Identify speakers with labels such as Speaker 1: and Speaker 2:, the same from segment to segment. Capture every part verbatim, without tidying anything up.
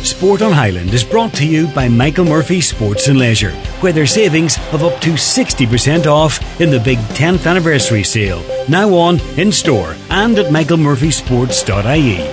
Speaker 1: Sport on Highland is brought to you by Michael Murphy Sports and Leisure, where their savings of up to sixty percent off in the big tenth anniversary sale. Now on, in store and at michael murphy sports dot I E.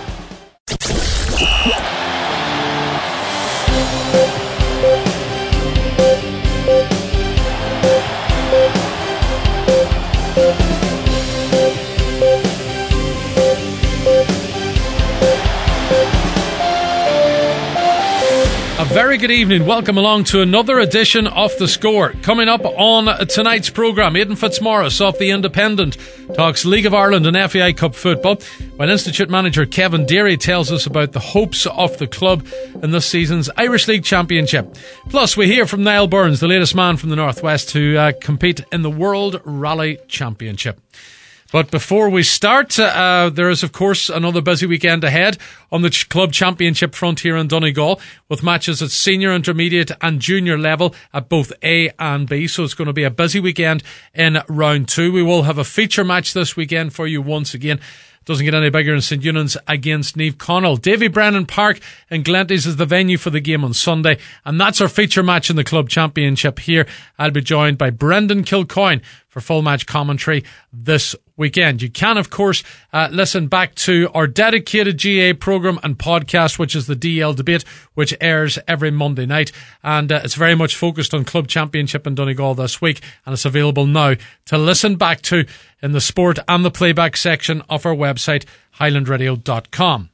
Speaker 2: Very good evening. Welcome along to another edition of The Score. Coming up on tonight's programme, Aidan Fitzmaurice of The Independent talks League of Ireland and F A I Cup football, while Institute manager Kevin Deary tells us about the hopes of the club in this season's Irish League Championship. Plus, we hear from Niall Burns, the latest man from the Northwest to uh, compete in the World Rally Championship. But before we start, uh, there is, of course, another busy weekend ahead on the ch- club championship front here in Donegal, with matches at senior, intermediate and junior level at both A and B. So it's going to be a busy weekend in round two. We will have a feature match this weekend for you once again. Doesn't get any bigger in St Eunan's against Niamh Connell. Davy Brennan Park in Glenties is the venue for the game on Sunday, and that's our feature match in the club championship here. I'll be joined by Brendan Kilcoyne for full match commentary this weekend. You can, of course, uh, listen back to our dedicated G A programme and podcast, which is the D L Debate, which airs every Monday night. And uh, it's very much focused on Club Championship in Donegal this week, and it's available now to listen back to in the sport and the playback section of our website, highland radio dot com.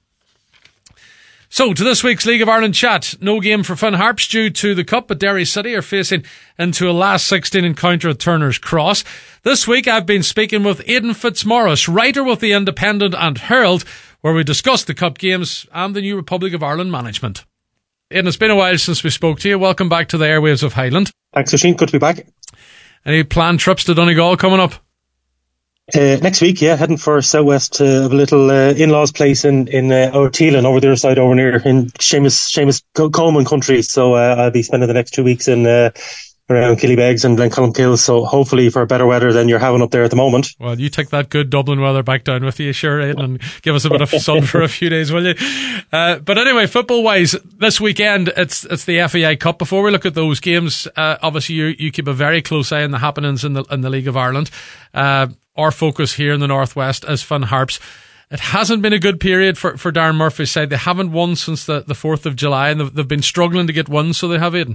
Speaker 2: So, to this week's League of Ireland chat. No game for Finn Harps due to the Cup, but Derry City are facing into a last sixteen encounter at Turner's Cross. This week I've been speaking with Aidan Fitzmaurice, writer with The Independent and Herald, where we discussed the Cup games and the new Republic of Ireland management. Aidan, it's been a while since we spoke to you. Welcome back to the airwaves of Highland.
Speaker 3: Thanks, Oisin. Good to be back.
Speaker 2: Any planned trips to Donegal coming up?
Speaker 3: Uh, next week, yeah, heading for southwest uh, of a little uh, in-laws place in in uh, Ortelan, over the other side, over near in Seamus Seamus Coleman country. So uh, I'll be spending the next two weeks in uh, around Killybegs and Glencullen. So hopefully for better weather than you're having up there at the moment.
Speaker 2: Well, you take that good Dublin weather back down with you, sure, Aidan, and give us a bit of sun for a few days, will you? Uh, but anyway, football-wise, this weekend it's it's the F A I Cup. Before we look at those games, uh, obviously you you keep a very close eye on the happenings in the in the League of Ireland. Uh, Our focus here in the Northwest is Finn Harps. It hasn't been a good period for, for Darren Murphy's side. They haven't won since the, the fourth of July, and they've, they've been struggling to get wins, so they have, Aidan.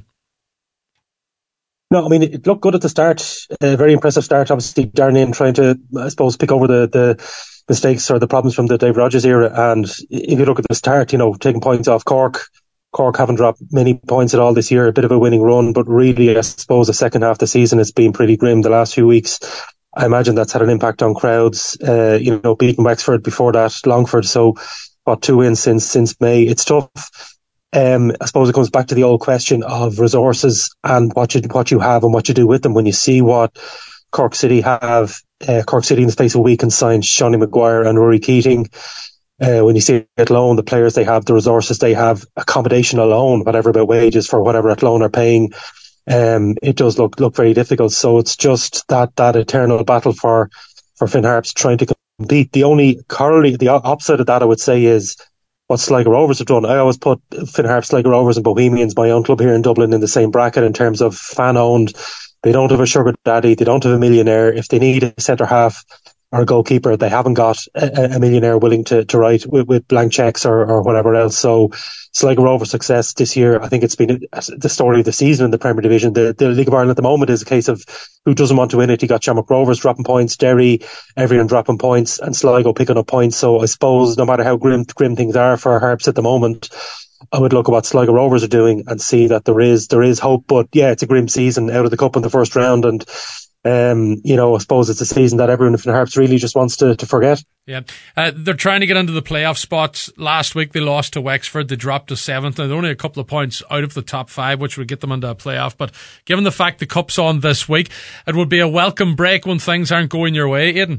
Speaker 3: No, I mean, it looked good at the start. A very impressive start. Obviously, Darren in trying to, I suppose, pick over the, the mistakes or the problems from the Dave Rogers era. And if you look at the start, you know, taking points off Cork, Cork haven't dropped many points at all this year. A bit of a winning run, but really, I suppose, the second half of the season has been pretty grim the last few weeks. I imagine that's had an impact on crowds. Uh, you know, beating Wexford before that, Longford. So, what, two wins since since May. It's tough. Um, I suppose it comes back to the old question of resources and what you what you have and what you do with them. When you see what Cork City have, uh, Cork City in the space of a week can sign Shawnee Maguire and Rory Keating. Uh, when you see it alone, the players they have, the resources they have, accommodation alone, whatever about wages for whatever at loan are paying. Um, it does look look very difficult. So it's just that that eternal battle for for Finn Harps trying to compete. The only corollary, the opposite of that, I would say, is what Sligo Rovers have done. I always put Finn Harps, Sligo Rovers, and Bohemians, my own club here in Dublin, in the same bracket in terms of fan owned. They don't have a sugar daddy. They don't have a millionaire. If they need a centre half or a goalkeeper, they haven't got a, a millionaire willing to, to write with, with blank cheques or, or whatever else. So Sligo Rovers' success this year, I think it's been the story of the season in the Premier Division. The, the League of Ireland at the moment is a case of who doesn't want to win it. You got Shamrock Rovers dropping points, Derry, everyone dropping points, and Sligo picking up points. So I suppose no matter how grim grim things are for Harps at the moment, I would look at what Sligo Rovers are doing and see that there is there is hope. But yeah, it's a grim season, out of the cup in the first round, and Um, you know, I suppose it's a season that everyone in Harps really just wants to, to forget.
Speaker 2: Yeah, uh, they're trying to get into the playoff spots. Last week they lost to Wexford. They dropped to seventh. They're only a couple of points out of the top five, which would get them into a playoff. But given the fact the Cup's on this week, it would be a welcome break when things aren't going your way, Aidan.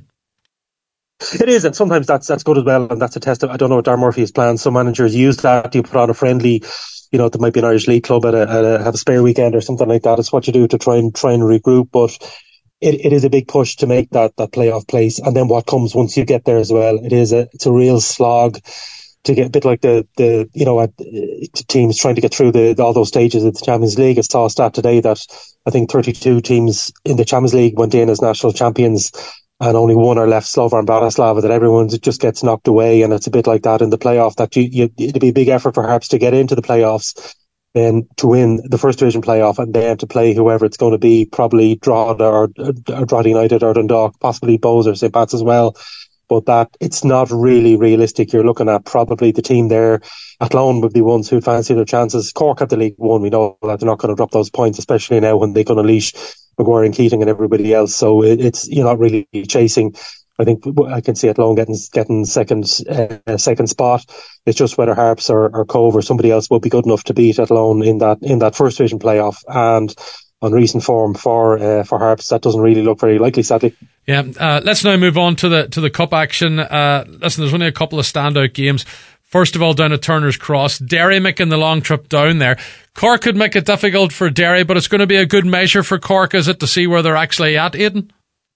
Speaker 3: It is, and sometimes that's that's good as well, and that's a test of, I don't know what Darren Murphy has planned. Some managers use that. You put on a friendly, you know, there might be an Irish League club at a, at a have a spare weekend or something like that. It's what you do to try and try and regroup, but It, it is a big push to make that, that playoff place. And then what comes once you get there as well, it is a, it's a real slog to get a bit like the, the you know, uh, teams trying to get through the all those stages of the Champions League. I saw a stat today that I think thirty-two teams in the Champions League went in as national champions, and only one are left, Slovan Bratislava, that everyone just gets knocked away. And it's a bit like that in the playoff, that you, you, it'd be a big effort for Harps to get into the playoffs, then to win the first division playoff, and then to play whoever it's going to be, probably Drogheda or, or Drogheda United or Dundalk, possibly Bohs or Saint Pat's as well. But that, it's not really realistic. You're looking at probably the team there. Athlone would be ones who'd fancy their chances. Cork at the League One, we know that they're not going to drop those points, especially now when they can unleash Maguire and Keating and everybody else. So it, it's, you're not really chasing. I think I can see Athlone getting getting second uh, second spot. It's just whether Harps or, or Cove or somebody else will be good enough to beat Athlone in that in that first division playoff. And on recent form for uh, for Harps, that doesn't really look very likely, sadly.
Speaker 2: Yeah, uh, let's now move on to the to the cup action. Uh, listen, there's only a couple of standout games. First of all, down at Turner's Cross, Derry making the long trip down there. Cork could make it difficult for Derry, but it's going to be a good measure for Cork, is it, to see where they're actually at, Aidan?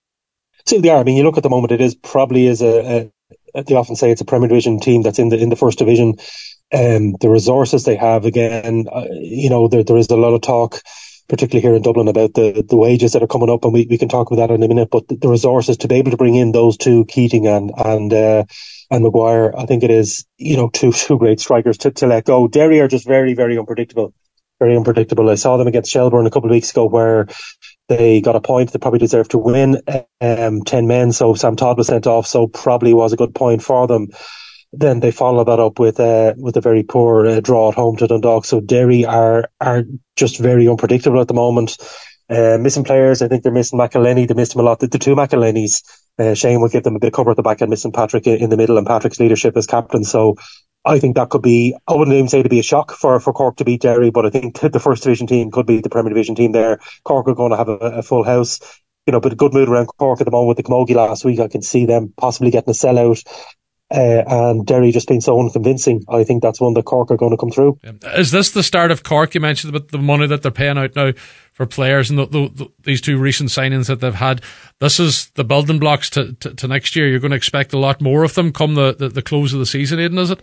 Speaker 3: So they are. I mean, you look at the moment, it is probably is a, a they often say it's a Premier Division team that's in the in the first division. Um, the resources they have, again, uh, you know, there there is a lot of talk, particularly here in Dublin, about the, the wages that are coming up, and we, we can talk about that in a minute. But the, the resources to be able to bring in those two, Keating and and uh, and Maguire, I think it is, you know, two two great strikers to, to let go. Derry are just very, very unpredictable, very unpredictable. I saw them against Shelbourne a couple of weeks ago, where they got a point. They probably deserved to win. Um, ten men, so Sam Todd was sent off, so probably was a good point for them. Then they followed that up with uh, with a very poor uh, draw at home to Dundalk. So Derry are are just very unpredictable at the moment. Uh, missing players, I think they're missing McElhenney. They missed him a lot. The, the two McElhenneys, uh, Shane will give them a bit of cover at the back, and missing Patrick in the middle, and Patrick's leadership as captain. So I think that could be, I wouldn't even say it'd be a shock for, for Cork to beat Derry, but I think the first division team could be the Premier Division team there. Cork are going to have a, a full house, you know, but a good mood around Cork at the moment with the Camogie last week. I can see them possibly getting a sellout. Uh, and Derry just being so unconvincing. I think that's one that Cork are going to come through.
Speaker 2: Is this the start of Cork? You mentioned about the money that they're paying out now for players, and the, the, the, these two recent signings that they've had. This is the building blocks to, to, to next year. You're going to expect a lot more of them come the, the, the close of the season, Aidan, is it?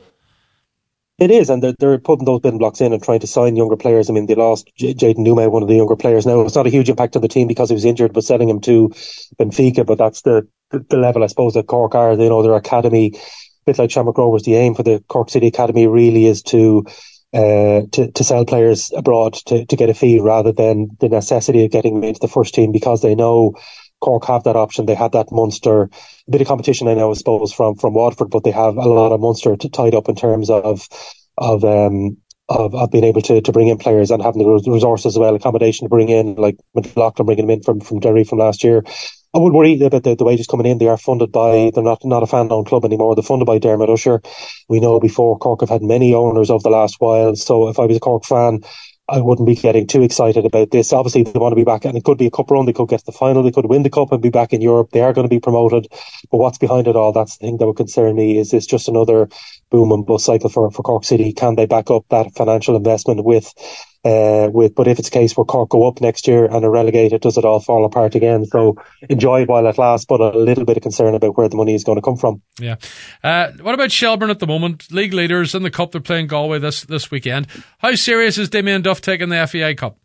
Speaker 3: It is, and they're, they're putting those building blocks in and trying to sign younger players. I mean, they lost J- Jayden Numa, one of the younger players. Now, it's not a huge impact on the team because he was injured, but selling him to Benfica, but that's the, the, the level, I suppose, that Cork are. You know, their academy, a bit like Shamrock Rovers, the aim for the Cork City Academy really is to uh, to, to sell players abroad to, to get a fee, rather than the necessity of getting them into the first team, because they know Cork have that option. They had that Munster, a bit of competition, I know, I suppose, from, from Waterford, but they have a lot of Munster to, tied up in terms of of um of, of being able to, to bring in players and having the resources as well, accommodation to bring in, like McLaughlin bringing them in from, from Derry from last year. I wouldn't worry about the, the wages coming in. They are funded by, they're not, not a fan-owned club anymore. They're funded by Dermot Usher. We know before Cork have had many owners over the last while. So if I was a Cork fan, I wouldn't be getting too excited about this. Obviously, they want to be back, and it could be a cup run. They could get to the final. They could win the cup and be back in Europe. They are going to be promoted. But what's behind it all? That's the thing that would concern me. Is this just another boom and bust cycle for, for Cork City? Can they back up that financial investment with, uh, with, but if it's a case where Cork go up next year and are relegated, does it all fall apart again? So enjoy it while it lasts, but a little bit of concern about where the money is going to come from.
Speaker 2: Yeah. Uh, what about Shelbourne at the moment? League leaders in the cup. They're playing Galway this, this weekend. How serious is Damien Duff taking the F A I Cup?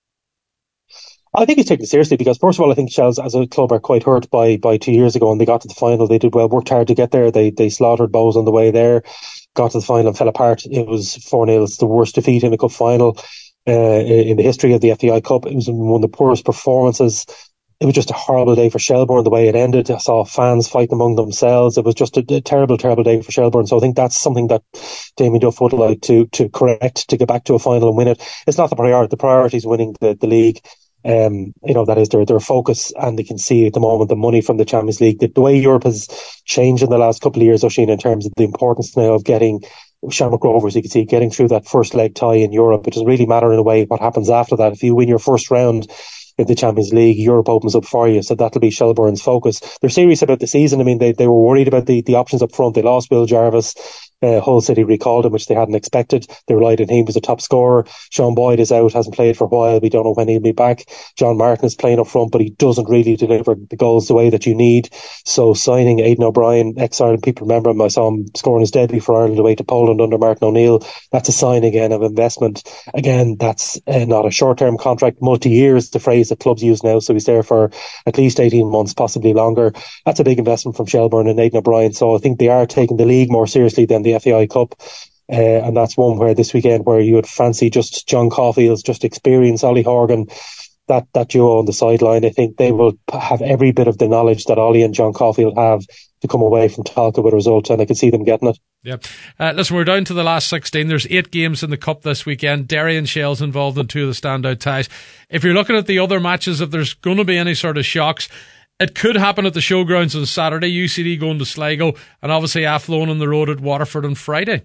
Speaker 3: I think he's taking it seriously, because first of all, I think Shells as a club are quite hurt by, by two years ago, and they got to the final. They did well, worked hard to get there. They, they slaughtered Bohs on the way there, got to the final and fell apart. It was four nil. It's the worst defeat in a cup final, uh, in the history of the F A I Cup. It was one of the poorest performances. It was just a horrible day for Shelbourne, the way it ended. I saw fans fighting among themselves. It was just a, a terrible, terrible day for Shelbourne. So I think that's something that Damien Duff would like to, to correct, to get back to a final and win it. It's not the priority. The priority is winning the, the league. Um, you know, that is their, their focus, and they can see at the moment the money from the Champions League. The, the way Europe has changed in the last couple of years, Oisin, in terms of the importance now of getting Shamrock Rovers, you can see, getting through that first leg tie in Europe. It doesn't really matter in a way what happens after that. If you win your first round in the Champions League, Europe opens up for you. So that'll be Shelbourne's focus. They're serious about the season. I mean, they, they were worried about the, the options up front. They lost Will Jarvis. Uh, Hull City recalled him, which they hadn't expected. They relied on him as a top scorer. Sean Boyd is out, hasn't played for a while. We don't know when he'll be back. John Martin is playing up front, but he doesn't really deliver the goals the way that you need. So signing Aidan O'Brien, ex-Ireland, people remember him. I saw him scoring his debut for Ireland away to Poland under Martin O'Neill. That's a sign again of investment. Again, that's uh, not a short-term contract. Multi-year is the phrase that clubs use now. So he's there for at least eighteen months, possibly longer. That's a big investment from Shelbourne and Aidan O'Brien. So I think they are taking the league more seriously than the F A I Cup. Uh, and that's one where this weekend where you would fancy just John Caulfield's just experience, Ollie Horgan, that, that duo on the sideline. I think they will have every bit of the knowledge that Ollie and John Caulfield have to come away from Talca with a result, and I can see them getting it.
Speaker 2: Yeah. Uh, listen, we're down to the last sixteen. There's eight games in the Cup this weekend. Derry and Shell's involved in two of the standout ties. If you're looking at the other matches, if there's going to be any sort of shocks, it could happen at the showgrounds on Saturday. U C D going to Sligo, and obviously Athlone on the road at Waterford on Friday.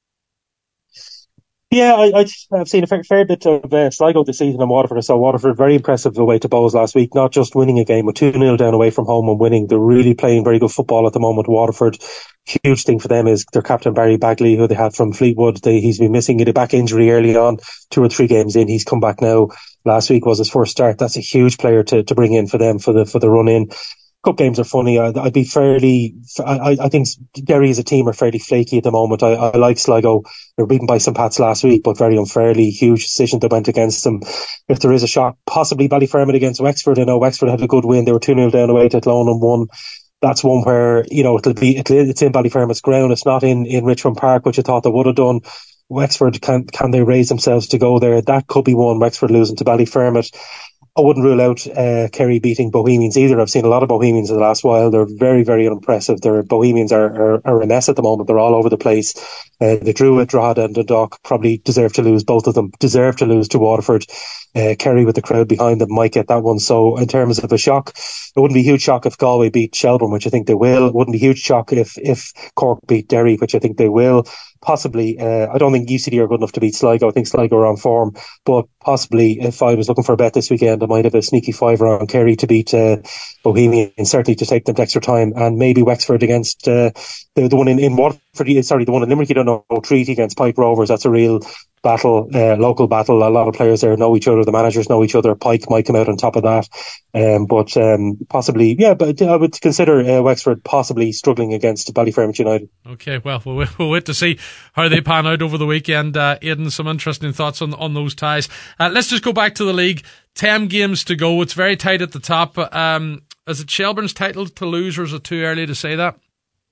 Speaker 3: Yeah, I, I, I've seen a fair, fair bit of uh, Sligo this season in Waterford. I saw Waterford very impressive away to Bohs last week, not just winning a game, but two nil down away from home and winning. They're really playing very good football at the moment, Waterford. Huge thing for them is their captain Barry Bagley, who they had from Fleetwood. They, he's been missing a back injury early on, two or three games in. He's come back now. Last week was his first start. That's a huge player to, to bring in for them for the for the run in. Cup games are funny. I'd, I'd be fairly. I, I think Derry as a team are fairly flaky at the moment. I, I like Sligo. They were beaten by Saint Pats last week, but very unfairly. Huge decision that went against them. If there is a shock, possibly Ballyfermot against Wexford. I know Wexford had a good win. They were two nil down away to Athlone and won. That's one where, you know, it'll be it'll, it's in Ballyfermot's ground. It's not in, in Richmond Park, which I thought they would have done. Wexford, can can they raise themselves to go there? That could be one. Wexford losing to Ballyfermot. I wouldn't rule out uh, Kerry beating Bohemians either. I've seen a lot of Bohemians in the last while. They're very, very unimpressive. Their Bohemians are, are, are a mess at the moment. They're all over the place. Uh, they drew at Drogheda and Dundalk. Probably deserve to lose. Both of them deserve to lose to Waterford. Uh, Kerry with the crowd behind them might get that one. So in terms of a shock, it wouldn't be a huge shock if Galway beat Shelbourne, which I think they will. It wouldn't be a huge shock if, if Cork beat Derry, which I think they will. Possibly, uh, I don't think U C D are good enough to beat Sligo. I think Sligo are on form, but possibly if I was looking for a bet this weekend, I might have a sneaky fiver on Kerry to beat uh, Bohemian, and certainly to take them to extra time, and maybe Wexford against uh, the, the one in, in Waterford, sorry, the one in Limerick, you don't know, Treaty against Pike Rovers. That's a real battle, uh, local battle. A lot of players there know each other. The managers know each other. Pike might come out on top of that. Um, but um, possibly, yeah, but I would consider uh, Wexford possibly struggling against Ballyfermot United.
Speaker 2: Okay, well, we'll, we'll wait to see how they pan out over the weekend. Uh, Aidan, some interesting thoughts on, on those ties. Uh, let's just go back to the league. Ten games to go. It's very tight at the top. Um, is it Shelbourne's title to lose, or is it too early to say that?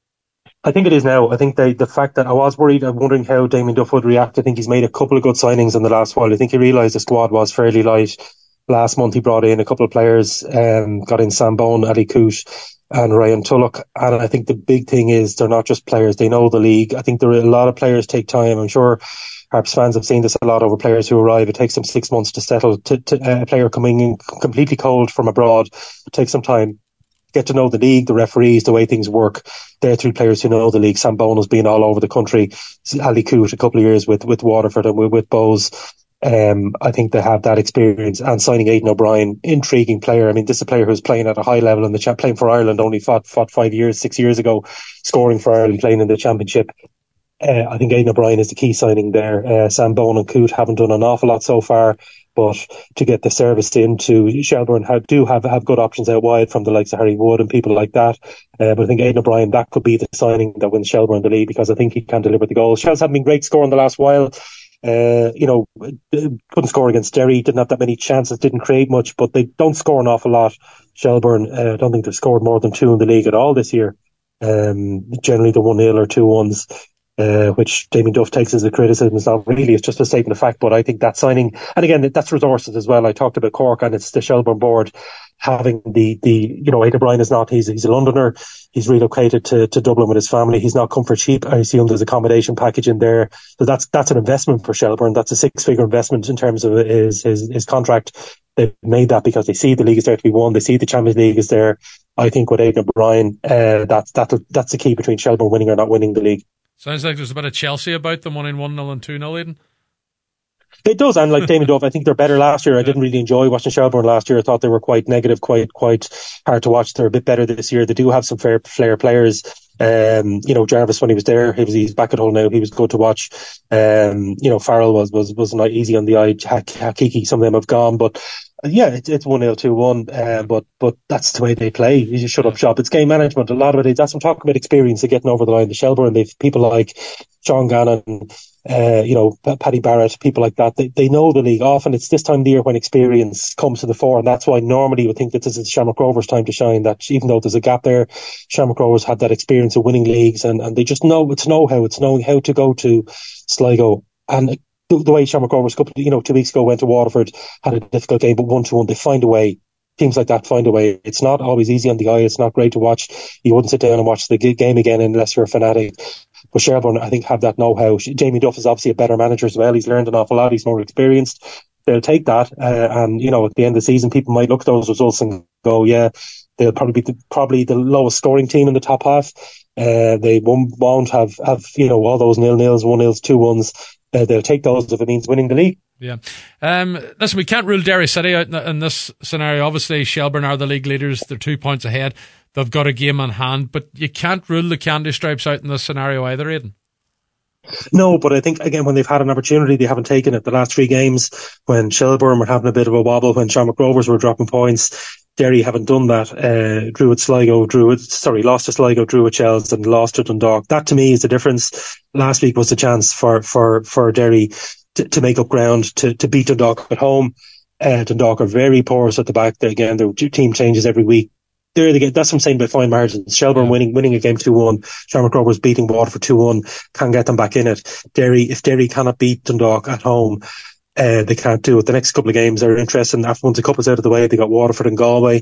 Speaker 3: I think it is now. I think they, the fact that I was worried, I'm wondering how Damien Duff would react. I think he's made a couple of good signings in the last while. I think he realised the squad was fairly light. Last month he brought in a couple of players, um, got in Sam Bone, Ali Coote and Ryan Tulloch. And I think the big thing is they're not just players, they know the league. I think there are a lot of players take time. I'm sure Harps fans have seen this a lot over players who arrive. It takes them six months to settle. To, to, uh, a player coming in completely cold from abroad, it takes some time. Get to know the league, the referees, the way things work. They're three players who know the league. Sam Bone has been all over the country. Ali Coote, a couple of years with, with Waterford and with, with Bohs. Um, I think they have that experience. And signing Aidan O'Brien, intriguing player. I mean, this is a player who's playing at a high level in the cha- playing for Ireland. Only fought, fought five years, six years ago, scoring for Ireland, playing in the Championship. Uh, I think Aidan O'Brien is the key signing there. Uh, Sam Bone and Coote haven't done an awful lot so far. But to get the service into Shelbourne have, do have, have good options out wide from the likes of Harry Wood and people like that. Uh, but I think Aidan O'Brien, that could be the signing that wins Shelbourne the league, because I think he can deliver the goals. Shells haven't been great scoring the last while. Uh, you know, couldn't score against Derry, didn't have that many chances, didn't create much, but they don't score an awful lot. Shelbourne, uh, I don't think they've scored more than two in the league at all this year. Um, generally the one nil or two ones. Uh, which Damien Duff takes as a criticism. It's not really, it's just a statement of fact. But I think that signing, and again, that's resources as well. I talked about Cork, and it's the Shelbourne board having the, the, you know, Aidan O'Brien is not, he's, he's a Londoner. He's relocated to, to Dublin with his family. He's not come for cheap. I assume there's accommodation package in there. So that's, that's an investment for Shelbourne. That's a six figure investment in terms of his, his, his contract. They've made that because they see the league is there to be won. They see the Champions League is there. I think with Aidan O'Brien, uh, that's, that's, that's the key between Shelbourne winning or not winning the league.
Speaker 2: Sounds like there's a bit of Chelsea about them, winning one nil and two nil, Aidan.
Speaker 3: It does, and like Damien Duff, I think they're better last year. I didn't really enjoy watching Shelbourne last year. I thought they were quite negative, quite quite hard to watch. They're a bit better this year. They do have some fair flair players. Um, you know, Jarvis, when he was there, he was he's back at Hull now. He was good to watch. Um, you know, Farrell was was was not easy on the eye. Hakiki, some of them have gone, but yeah, it's it's one nil, two one. Uh, but but that's the way they play. You just shut up shop. It's game management. A lot of it is that's what I'm talking about. Experience of getting over the line. The Shelbourne, they've people like Sean Gannon. Uh, you know, P- Paddy Barrett, people like that, they, they know the league. Often it's this time of the year when experience comes to the fore, and that's why normally you would think that this is Shamrock Rovers' time to shine, that even though there's a gap there, Shamrock Rovers had that experience of winning leagues, and, and they just know, it's know-how, it's knowing how to go to Sligo. And the, the way Shamrock Rovers, couple, you know, two weeks ago went to Waterford, had a difficult game, but one to one, they find a way. Teams like that find a way. It's not always easy on the eye. It's not great to watch. You wouldn't sit down and watch the game again unless you're a fanatic. But Shelbourne, I think, have that know-how. Jamie Duff is obviously a better manager as well. He's learned an awful lot. He's more experienced. They'll take that. Uh, and, you know, at the end of the season, people might look at those results and go, yeah, they'll probably be the, probably the lowest scoring team in the top half. Uh, they won't, won't have, have, you know, all those nil-nils, one-nils, two-ones. Uh, they'll take those if it means winning the league.
Speaker 2: Yeah. Um, listen, we can't rule Derry City out in, in this scenario. Obviously, Shelbourne are the league leaders. They're two points ahead. They've got a game on hand, but you can't rule the Candy Stripes out in this scenario either, Aidan.
Speaker 3: No, but I think, again, when they've had an opportunity, they haven't taken it. The last three games, when Shelbourne were having a bit of a wobble, when Shamrock Rovers were dropping points, Derry haven't done that. Uh, drew at Sligo, drew at, sorry, lost to Sligo, drew at Shells, and lost to Dundalk. That, to me, is the difference. Last week was the chance for, for, for Derry to, to make up ground, to, to beat Dundalk at home. Uh, Dundalk are very porous at the back. They, again, their team changes every week. There they get, that's what I'm saying by fine margins. Shelbourne yeah. winning winning a game two one. Shamrock Rovers beating Waterford two one can get them back in it. Derry, if Derry cannot beat Dundalk at home, uh, they can't do it. The next couple of games are interesting. After once a couple's out of the way, they got Waterford and Galway.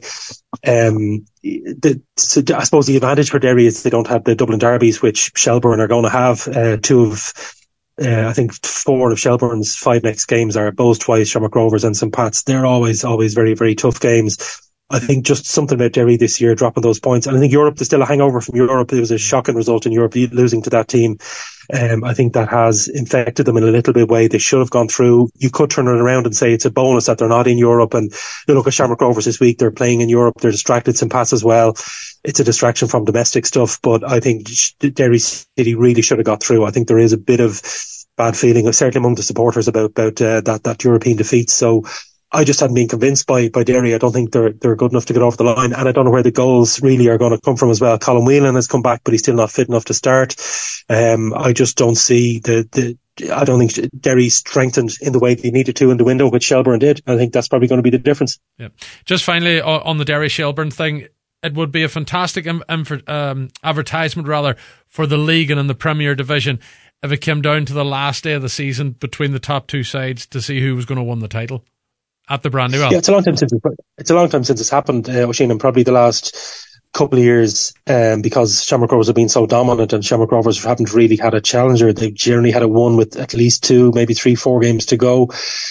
Speaker 3: Um, the, so I suppose the advantage for Derry is they don't have the Dublin derbies, which Shelbourne are going to have. Uh, two of, uh, I think four of Shelbourne's five next games are Bows twice, Shamrock Rovers and Saint Pat's. They're always, always very, very tough games. I think just something about Derry this year dropping those points. And I think Europe, there's still a hangover from Europe. It was a shocking result in Europe, losing to that team. Um, I think that has infected them in a little bit way. They should have gone through. You could turn it around and say it's a bonus that they're not in Europe. And you look at Shamrock Rovers this week, they're playing in Europe. They're distracted. St Pat's as well. It's a distraction from domestic stuff. But I think Derry City really should have got through. I think there is a bit of bad feeling, certainly among the supporters, about, about uh, that, that European defeat. So I just hadn't been convinced by, by Derry. I don't think they're, they're good enough to get over the line. And I don't know where the goals really are going to come from as well. Colin Whelan has come back, but he's still not fit enough to start. Um, I just don't see the, the, I don't think Derry strengthened in the way they needed to in the window, which Shelbourne did. I think that's probably going to be the difference. Yeah.
Speaker 2: Just finally on the Derry Shelbourne thing, it would be a fantastic um, um, advertisement rather for the league and in the Premier Division if it came down to the last day of the season between the top two sides to see who was going to win the title at the Brandywell.
Speaker 3: Yeah, it's a long time since it's, it's a long time since it's happened, uh, Oisin, and probably the last couple of years, um, because Shamrock Rovers have been so dominant and Shamrock Rovers haven't really had a challenger. They've generally had a one with at least two, maybe three, four games to go.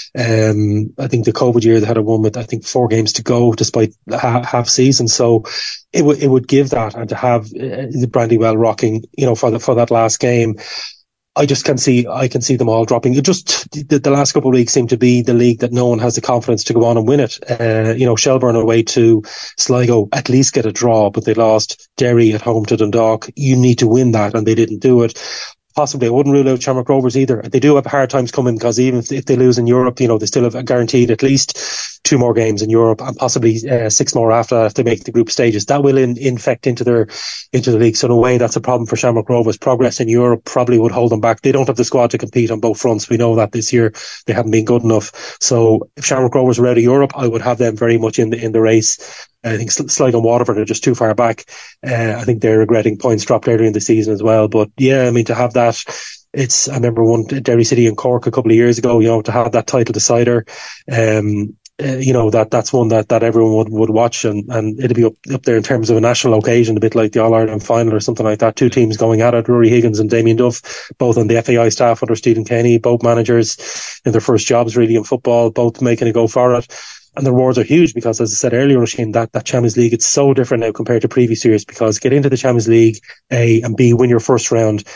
Speaker 3: Um, I think the COVID year they had a one with I think four games to go, despite ha- half season. So it would it would give that, and to have uh, the Brandywell rocking, you know, for the for that last game. I just can see, I can see them all dropping. It just, the, the last couple of weeks seem to be the league that no one has the confidence to go on and win it. Uh, you know, Shelbourne away to Sligo, at least get a draw, but they lost. Derry at home to Dundalk. You need to win that, and they didn't do it. Possibly, I wouldn't rule out Shamrock Rovers either. They do have hard times coming, because even if, if they lose in Europe, you know, they still have guaranteed at least two more games in Europe, and possibly uh, six more after that if they make the group stages. That will in, infect into their into the league. So in a way, that's a problem for Shamrock Rovers. Progress in Europe probably would hold them back. They don't have the squad to compete on both fronts. We know that this year they haven't been good enough. So if Shamrock Rovers were out of Europe, I would have them very much in the in the race. I think Sligo and Waterford are just too far back. Uh, I think they're regretting points dropped earlier in the season as well. But yeah, I mean, to have that, it's, I remember one Derry City and Cork a couple of years ago, you know, to have that title decider, um, uh, you know, that, that's one that, that everyone would, would watch, and, and it'd be up, up there in terms of a national occasion, a bit like the All-Ireland final or something like that. Two teams going at it, Rory Higgins and Damien Duff, both on the F A I staff under Stephen Kenny, both managers in their first jobs really in football, both making a go for it. And the rewards are huge because, as I said earlier, Oisin, that, that Champions League, it's so different now compared to previous years, because get into the Champions League, A, and B, win your first round.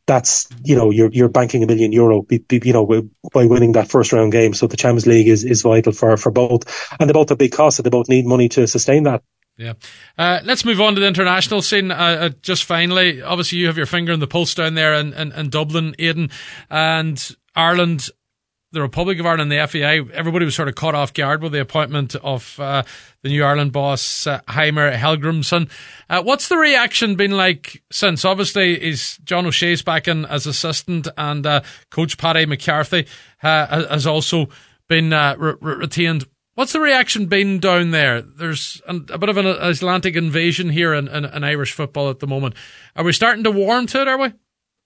Speaker 3: that's, you know, you're you're banking a million euro, be, be, you know, by winning that first round game. So the Champions League is, is vital for, for both, and they both have big costs, so they both need money to sustain that.
Speaker 2: Yeah. Uh, let's move on to the international scene. Uh, uh, just finally, obviously you have your finger in the pulse down there in, in, in Dublin, Aidan, and Ireland, the Republic of Ireland, the F A I. Everybody was sort of caught off guard with the appointment of uh, the new Ireland boss, uh, Heimir Hallgrímsson. Uh, what's the reaction been like since? Obviously, is John O'Shea's back in as assistant, and uh, Coach Paddy McCarthy uh, has also been uh, re- retained. What's the reaction been down there? There's an, a bit of an Icelandic invasion here in, in, in Irish football at the moment. Are we starting to warm to it, are we?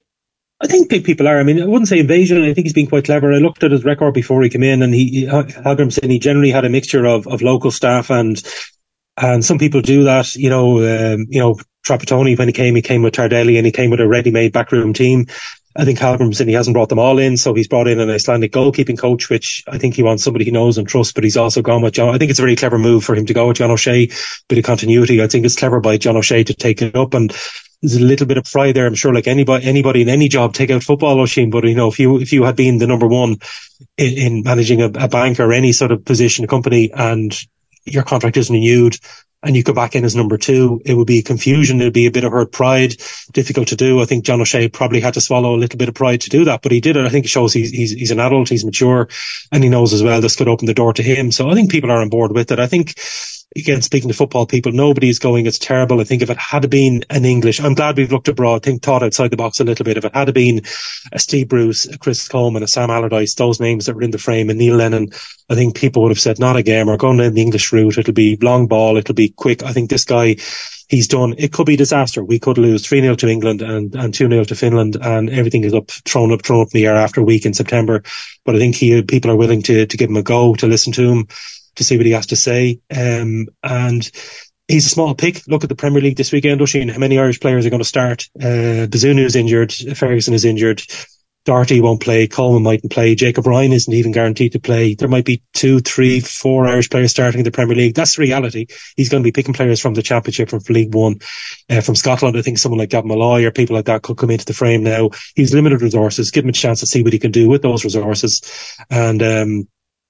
Speaker 3: I think big people are. I mean, I wouldn't say invasion. I think he's been quite clever. I looked at his record before he came in, and he, Hallgrímsson, he generally had a mixture of, of local staff, and and some people do that. You know, um, you know, Trapattoni, when he came, he came with Tardelli, and he came with a ready-made backroom team. I think Hallgrímsson, he hasn't brought them all in, so he's brought in an Icelandic goalkeeping coach, which I think he wants somebody he knows and trusts, but he's also gone with John. I think it's a very clever move for him to go with John O'Shea, bit of continuity. I think it's clever by John O'Shea to take it up, and there's a little bit of pride there. I'm sure, like anybody, anybody in any job, take out football, Oisin, but you know, if you, if you had been the number one in, in managing a, a bank or any sort of position, a company, and your contract isn't renewed, and you go back in as number two, it would be confusion. It would be a bit of hurt pride, difficult to do. I think John O'Shea probably had to swallow a little bit of pride to do that, but he did it. I think it shows he's, he's, he's an adult, he's mature, and he knows as well this could open the door to him. So I think people are on board with it. I think, again, speaking to football people, nobody's going, it's terrible. I think if it had been an English, I'm glad we've looked abroad, think, thought outside the box a little bit. If it had been a Steve Bruce, a Chris Coleman, a Sam Allardyce, those names that were in the frame, and Neil Lennon, I think people would have said, not again, we're going down the English route. It'll be long ball, it'll be quick. I think this guy, he's done, it could be disaster. We could lose three nil to England and, and two nil to Finland, and everything is up, thrown up, thrown up in the air after a week in September. But I think he, people are willing to, to give him a go, to listen to him, to see what he has to say. Um, and he's a small pick. Look at the Premier League this weekend, Oisin. How many Irish players are going to start? Uh, Bazunu is injured. Ferguson is injured. Doherty won't play. Coleman mightn't play. Jacob Ryan isn't even guaranteed to play. There might be two, three, four Irish players starting in the Premier League. That's the reality. He's going to be picking players from the Championship, from League One, uh, from Scotland. I think someone like Gavin Malloy or people like that could come into the frame now. He's limited resources. Give him a chance to see what he can do with those resources. And, um,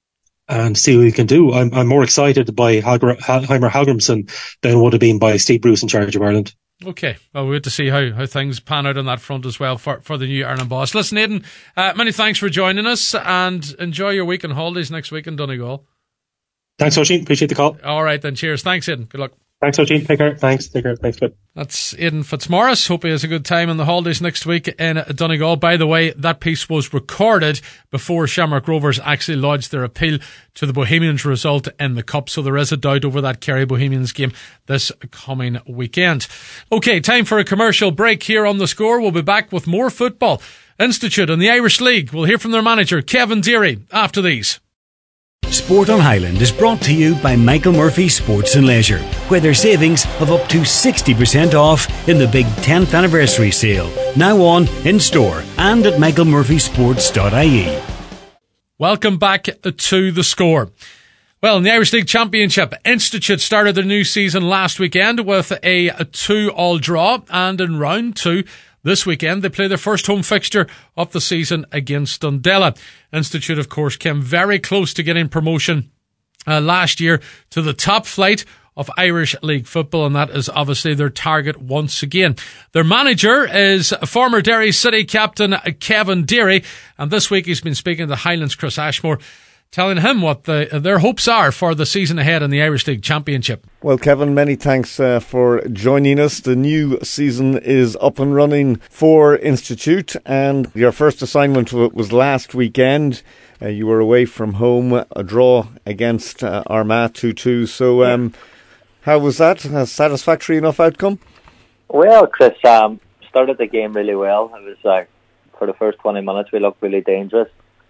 Speaker 3: and see what he can do. I'm, I'm more excited by Heimir Hallgrímsson than would have been by Steve Bruce in charge of Ireland.
Speaker 2: Okay, well, we'll wait to see how, how things pan out on that front as well for, for the new Ireland boss. Listen, Aidan, uh, many thanks for joining us, and enjoy your week and holidays next week in Donegal.
Speaker 3: Thanks, Oisin. Appreciate the call.
Speaker 2: All right, then. Cheers. Thanks, Aidan. Good luck.
Speaker 3: Thanks, Oisin. Take care. Thanks. Take care. Thanks, good.
Speaker 2: That's Aidan Fitzmaurice. Hope he has a good time on the holidays next week in Donegal. By the way, that piece was recorded before Shamrock Rovers actually lodged their appeal to the Bohemians result in the Cup, so there is a doubt over that Kerry Bohemians game this coming weekend. Okay, time for a commercial break here on The Score. We'll be back with more football. Institute and the Irish League. We'll hear from their manager, Kevin Deary, after these.
Speaker 1: Sport on Highland is brought to you by Michael Murphy Sports and Leisure, where their savings of up to sixty percent off in the big tenth anniversary sale. Now on, in store, and at michael murphy sports dot I E.
Speaker 2: Welcome back to The Score. Well, in the Irish League Championship, Institute started their new season last weekend with a two-all draw, and in round two, this weekend, they play their first home fixture of the season against Dundela. Institute, of course, came very close to getting promotion uh, last year to the top flight of Irish League football, and that is obviously their target once again. Their manager is former Derry City captain Kevin Deary, and this week he's been speaking to Highland's Chris Ashmore, telling him what the, their hopes are for the season ahead in the Irish League Championship.
Speaker 4: Well, Kevin, many thanks uh, for joining us. The new season is up and running for Institute, and your first assignment was last weekend. Uh, you were away from home, a draw against uh, Armagh two two. So um, how was that? A satisfactory enough outcome?
Speaker 5: Well, Chris, um, started the game really well. It was uh, for the first twenty minutes we looked really dangerous.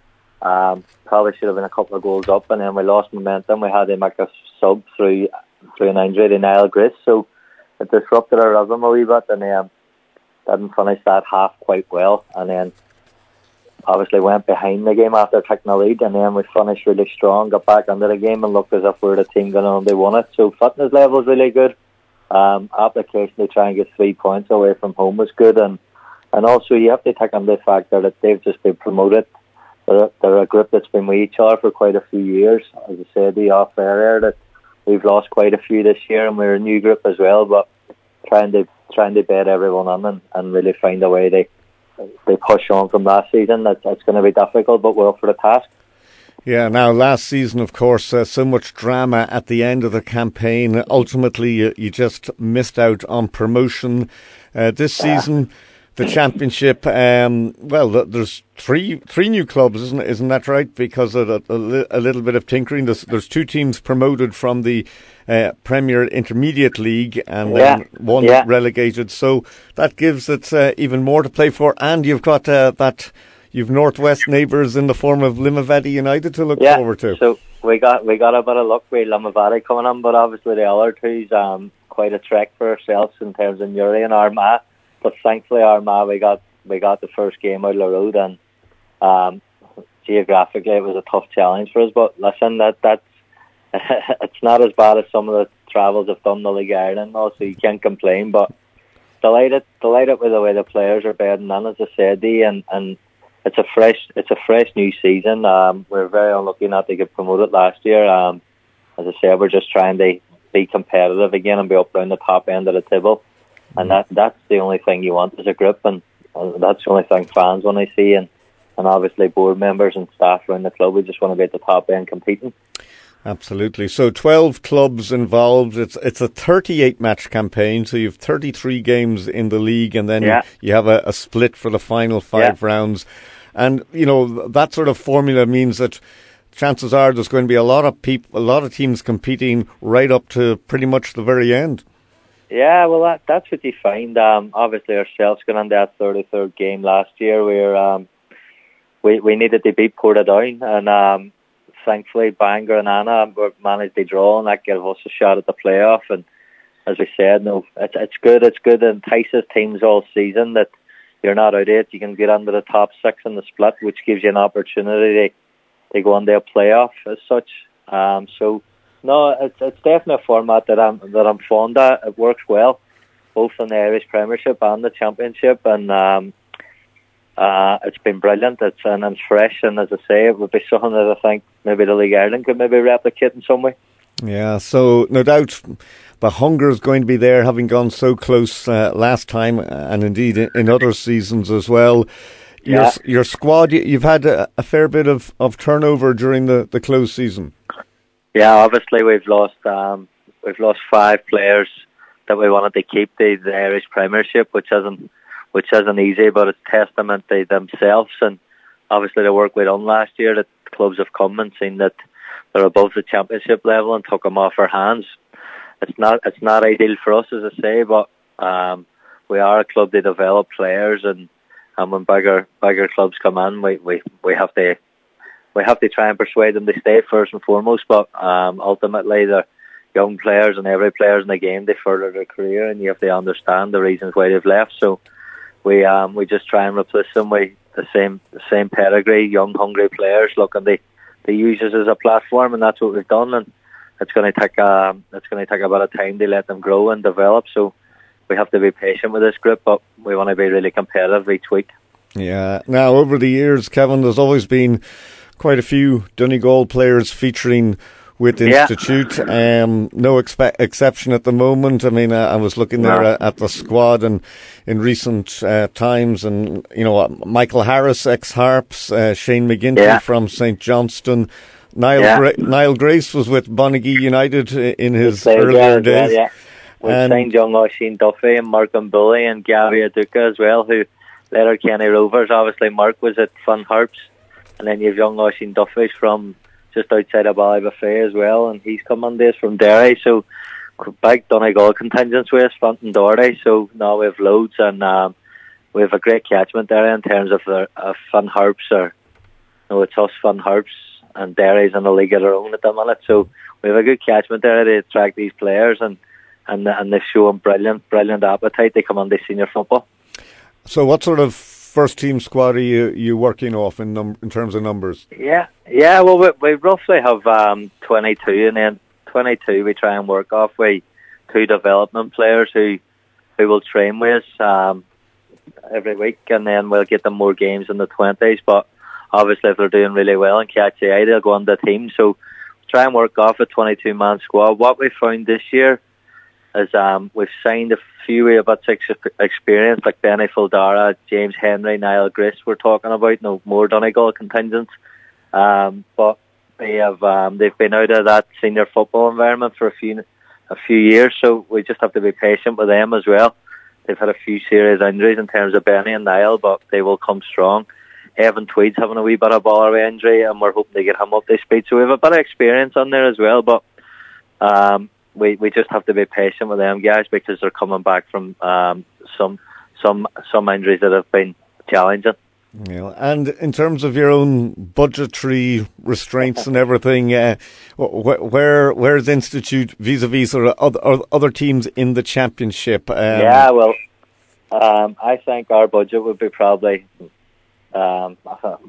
Speaker 5: Um, probably should have been a couple of goals up, and then we lost momentum. We had to make a sub through through an injury to Niall Grace, so it disrupted our rhythm a wee bit, and then didn't finish that half quite well, and then obviously went behind the game after taking the lead, and then we finished really strong, got back into the game and looked as if we were the team going on, they won it. So fitness level was really good. Um, application to try and get three points away from home was good, and And also, you have to take on the fact that they've just been promoted. They're, they're a group that's been with each other for quite a few years. As I said, the off air that we've lost quite a few this year, and we're a new group as well. But trying to trying to bed everyone on and, and really find a way they they push on from last season. That's that's going to be difficult, but we're up for the task.
Speaker 4: Yeah, now last season, of course, uh, so much drama at the end of the campaign. Ultimately, you, you just missed out on promotion. Uh, this season, the championship, um, well, there's three three new clubs, isn't isn't that right? Because of a, a, a little bit of tinkering. There's, there's two teams promoted from the uh, Premier Intermediate League and
Speaker 5: yeah.
Speaker 4: then one
Speaker 5: yeah.
Speaker 4: relegated. So that gives it uh, even more to play for. And you've got uh, that... You've Northwest neighbours in the form of Limavady United to look
Speaker 5: yeah,
Speaker 4: forward to.
Speaker 5: So we got we got a bit of luck with Limavady coming on, but obviously the other two's um, quite a trek for ourselves in terms of Newry and Armagh. But thankfully Armagh we got we got the first game out of the road, and um, geographically it was a tough challenge for us. But listen, that that's it's not as bad as some of the travels have done the League of Ireland, also you can't complain. But delighted delighted with the way the players are bedding in, as I said, and and. It's a fresh, it's a fresh new season. Um, we're very unlucky not to get promoted last year. Um, as I said, we're just trying to be competitive again and be up around the top end of the table, and that that's the only thing you want as a group, and, and that's the only thing fans want to see, and, and obviously board members and staff around the club. We just want to be at the top end competing.
Speaker 4: Absolutely. So twelve clubs involved. It's it's a thirty-eight match campaign. So you have thirty-three games in the league, and then
Speaker 5: yeah.
Speaker 4: you have a, a split for the final five
Speaker 5: yeah.
Speaker 4: rounds. And, you know, that sort of formula means that chances are there's going to be a lot of people, a lot of teams competing right up to pretty much the very end.
Speaker 5: Yeah, well, that, that's what you find. Um, obviously, ourselves got on that thirty-third game last year where um, we we needed to beat Portadown, and um, thankfully Bangor and Anna managed to draw, and that gave us a shot at the playoff. And as we said, no, it's it's good. It's good. It entices teams all season that you're not out eight. You can get under the top six in the split, which gives you an opportunity to, to go into a playoff as such. Um, so, no, it's it's definitely a format that I'm that I'm fond of. It works well, both in the Irish Premiership and the Championship, and um, uh, it's been brilliant. It's and it's fresh, and as I say, it would be something that I think maybe the League of Ireland could maybe replicate in some way.
Speaker 4: Yeah, so no doubt the hunger is going to be there, having gone so close uh, last time, and indeed in other seasons as well. Your
Speaker 5: yeah.
Speaker 4: your squad, you've had a, a fair bit of, of turnover during the, the close season.
Speaker 5: Yeah, obviously we've lost um, we've lost five players that we wanted to keep the, the Irish Premiership, which isn't which isn't easy, but it's testament to themselves and obviously the work we done last year. That clubs have come and seen that they're above the Championship level and took them off our hands. It's not it's not ideal for us, as I say, but um, we are a club that develop players, and, and when bigger bigger clubs come in, we, we, we have to we have to try and persuade them to stay first and foremost. But um, ultimately, they're young players, and every player in the game, they further their career, and you have to understand the reasons why they've left. So we um, we just try and replace them with the same the same pedigree, young, hungry players looking to to use us as a platform, and that's what we've done. And it's going to take a it's going to take a bit of time to let them grow and develop. So we have to be patient with this group, but we want to be really competitive each week.
Speaker 4: Yeah. Now, over the years, Kevin, there's always been quite a few Donegal players featuring with Institute. Yeah. Um, no expe- exception at the moment. I mean, uh, I was looking there no. at, at the squad and in recent uh, times, and you know, uh, Michael Harris, ex-Harps, uh, Shane McGinty yeah. from Saint Johnston. Niall yeah. Gra- Niall Grace was with Bonagee United in his earlier days.
Speaker 5: Well, yeah. We've and signed young Oisin Duffy and Markham Bully and Gary Aduka as well, who later Kenny Rovers. Obviously, Mark was at Fun Harps, and then you have young Oisin Duffy from just outside of Ballybuffet as well, and he's come on this from Derry. So big Donegal contingents with us, front and Doherty. So now we have loads, and um, we have a great catchment there in terms of the uh, Fun Harps, or no, it's us Fun Harps. And Derry's in a league of their own at the minute, so we have a good catchment there to attract these players, and and and they've shown brilliant, brilliant appetite. They come on to senior football.
Speaker 4: So, what sort of first team squad are you you working off in num- in terms of numbers?
Speaker 5: Yeah, yeah. Well, we, we roughly have um, twenty-two, and then twenty-two we try and work off with two development players who who will train with us. Um, every week, and then we'll get them more games in the twenties. But obviously, if they're doing really well in Catch A I, they'll go on the team. So try and work off a twenty-two man squad. What we found this year is um, we've signed a few we have six experience, like Benny Fildara, James Henry, Niall Grace we're talking about, no more Donegal contingents. Um, but they have um, they've been out of that senior football environment for a few a few years, so we just have to be patient with them as well. They've had a few serious injuries in terms of Benny and Niall, but they will come strong. Evan Tweed's having a wee bit of ball injury, and we're hoping to get him up to speed. So we have a bit of experience on there as well, but um, we we just have to be patient with them guys because they're coming back from um, some some some injuries that have been challenging.
Speaker 4: Yeah, and in terms of your own budgetary restraints and everything, uh, where where is Institute vis-a-vis sort of other, other teams in the championship? Um,
Speaker 5: yeah, well, um, I think our budget would be probably um,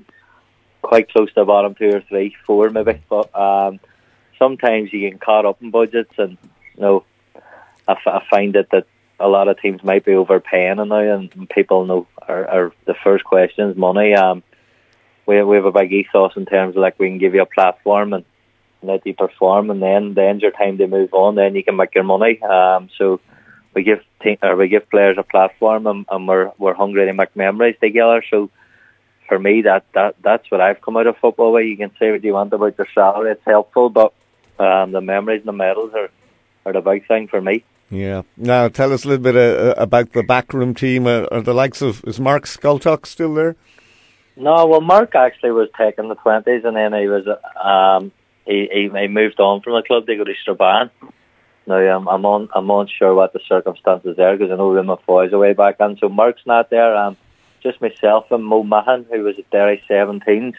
Speaker 5: quite close to the bottom two or three, four maybe. But um, sometimes you get caught up in budgets, and you know, I, f- I find it that a lot of teams might be overpaying now, and people know are, are the first question is money. Um, we we have a big ethos in terms of like we can give you a platform and let you perform, and then then's your time to move on. Then you can make your money. Um, so we give te- or we give players a platform, and, and we're we're hungry to make memories together. So for me, that, that that's what I've come out of football with. You can say what you want about your salary; it's helpful, but um, the memories and the medals are are the big thing for me.
Speaker 4: Yeah. Now, tell us a little bit uh, about the backroom team. Uh, are the likes of, is Mark Skultock still there?
Speaker 5: No, well, Mark actually was taking the twenties, and then he was um, he, he he moved on from the club to go to Strabane. Now, um, I'm on I'm unsure what the circumstances there because I know Rim McFoy's away back then. So Mark's not there. Um, just myself and Mo Mahan, who was at Derry seventeens.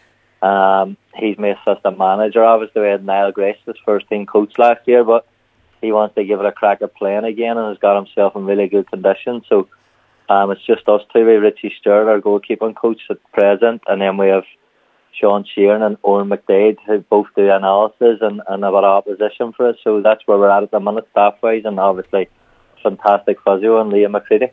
Speaker 5: Um, he's my assistant manager. Obviously, we had Niall Grace, his first team coach last year, but he wants to give it a crack at playing again and has got himself in really good condition. So um, it's just us two. We have Richie Stewart, our goalkeeping coach at present, and then we have Sean Sheeran and Owen McDade, who both do analysis and, and have a lot of opposition for us. So that's where we're at at the minute, staff-wise, and obviously fantastic physio and Liam McCready.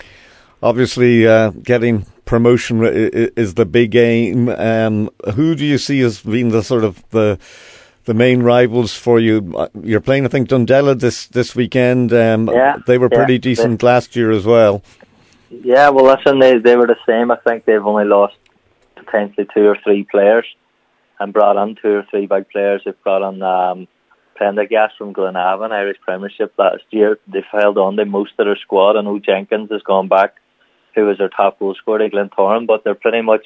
Speaker 4: Obviously, uh, getting promotion is the big aim. Um, who do you see as being the sort of the the main rivals for you? You're playing, I think, Dundela this, this weekend. Um,
Speaker 5: yeah,
Speaker 4: they were pretty
Speaker 5: yeah,
Speaker 4: decent
Speaker 5: they,
Speaker 4: last year as well.
Speaker 5: Yeah, well, listen, they they were the same. I think they've only lost potentially two or three players and brought on two or three big players. They've brought on um, Prendergast from Glenavon, Irish Premiership last year. They've held on to most of their squad. I know Jenkins has gone back, who was their top goal scorer at Glentoran, but they're pretty much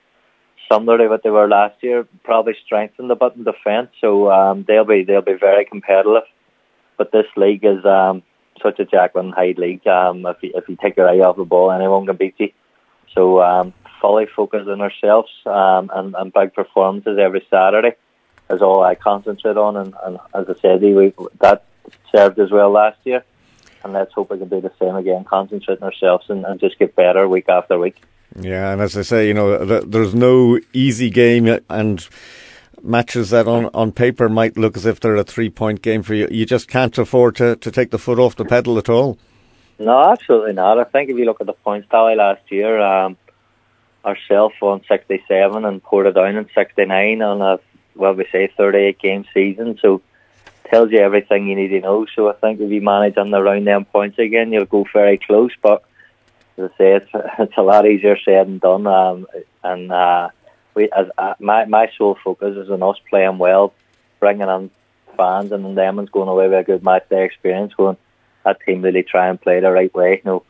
Speaker 5: similar to what they were last year, probably strengthened a bit in defence, so um, they'll be they'll be very competitive. But this league is um, such a Jekyll and Hyde league. Um, if you if you take your eye off the ball, anyone can beat you. So um, fully focused on ourselves um, and, and big performances every Saturday is all I concentrate on. And, and as I said, we that served as well last year. And let's hope we can do the same again, concentrate on ourselves and, and just get better week after week.
Speaker 4: Yeah, and as I say, you know, th- there's no easy game, and matches that on, on paper might look as if they're a three-point game for you. You just can't afford to, to take the foot off the pedal at all.
Speaker 5: No, absolutely not. I think if you look at the points tally last year, um, ourselves won sixty-seven and Portadown in sixty-nine on a, well, we say thirty-eight game season, so tells you everything you need to know. So I think if you manage on the round them points again, you'll go very close. But as I say, it's, it's a lot easier said than done. Um, and uh, we, as uh, my my sole focus is on us playing well, bringing on fans, and them going away with a good match day experience. Going that team really try and play the right way. No,